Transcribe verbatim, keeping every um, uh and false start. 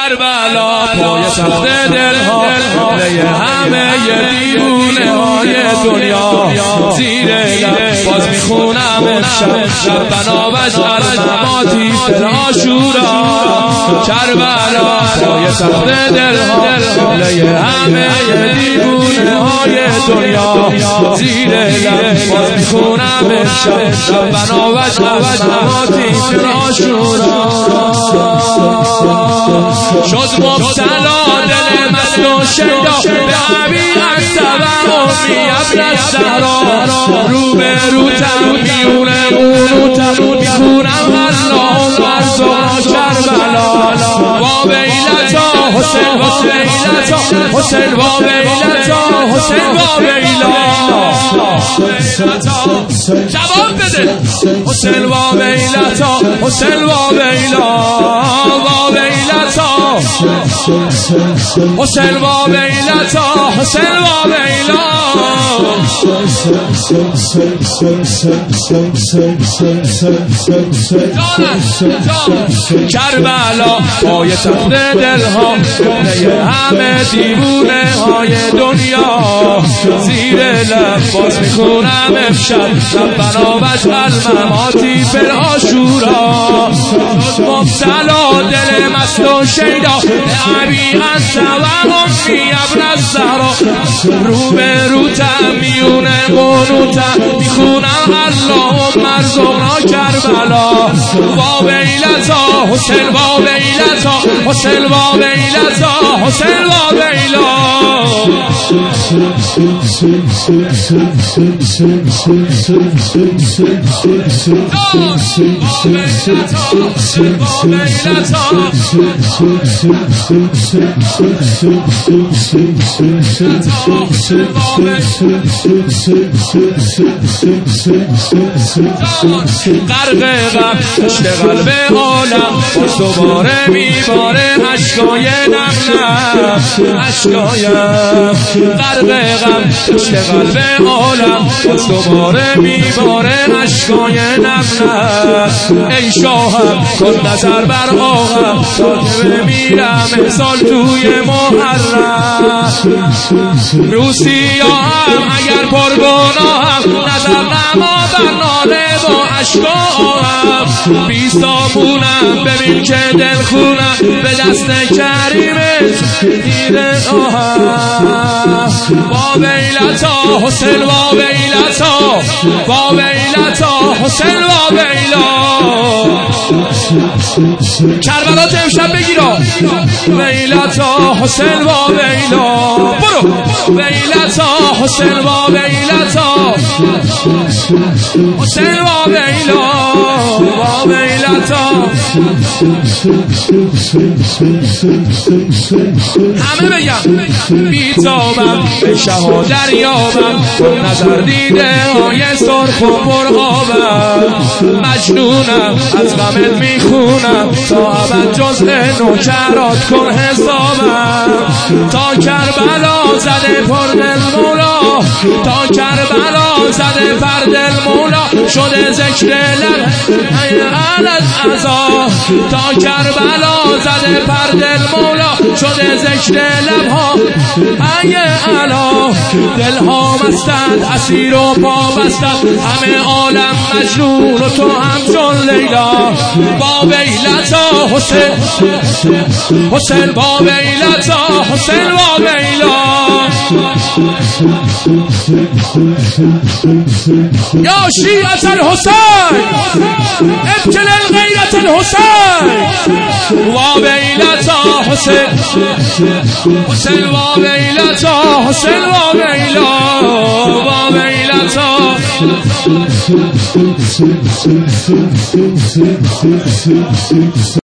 کربلا پای تخت دلها قبله همه دیوونه های دنیا زیر لب باز میخونم امشب ربنا واجعل مماتی فی العاشورا کربلا پای تخت دلها قبله همه دیوونه های دنیا زیر لب باز میخونم امشب ربنا واجعل مماتی فی العاشورا شد مبتلا دل مست و شیدا به ابی الصبا امی ابن الزهرا رو به رو تم میونه قنوتم میخونم اللهم ارزقنا کربلا و ویلتا حسین و ویلتا حسین و ویلتا حسین و ویلا جواب بده حسین و ویلتا حسین و ویلا و ویلتا حسین و ویلتا حسین و ویلا کربلا پای تخت دلها قبله همه دیوونه های دنیا زیر لب باز میخونم امشب ربنا واجعل مماتی فی العاشورا مبتلا دل مست و شیدا به ابی الصبا امی ابن الزهرا رو به رو تم میونه قنوتم میخونم اللهم ارزقنا کربلا و ویلتا حسین و ویلتا حسین و ویلتا حسین و ویلا غرق غم پشت قلب عالم باز دوباره میباره اشکای نم نم اشکایم غرق غم پشت قلب عالم باز دوباره میباره اشکای نم نم ای شاهم کن نظر بر آهم تا که بمیرم امسال توی محرم روسیاهم اگر پرگناهم نظر نما بر ناله با اشکاهم بی صابونم ببین که دل خونم به دست کریمت دیره آهم با ویلتا حسین و ویلتا با ویلتا حسین و ویلا کربلا تو امشب بگیرا ویلتا حسین و ویلا برو ویلتا حسین و ویلتا حسین و ویلا و ویلتا همه بگم بیتابم به شها دریابم نظر دیده های سرخ و پرآبم مجنونم از غمت میخونم تا ابد جزء نوکرات کن حسابم تا کربلا زده پر دل مولا تا کربلا زده پر دل مولا شده ذکر لب ای علت عزا تا کربلا زده پر دل مولا شده ذکر لب ها ای علا دل ها مستند اسیر و پا بستند همه عالم مجنون و تو هم چون لیلا با ویلتا حسین حسین با ویلتا حسین با ویلا یا شیعة الحسین ابتل الغیرة الحسین و ویلتا حسین حسین و ویلتا حسین و ویلا و ویلتا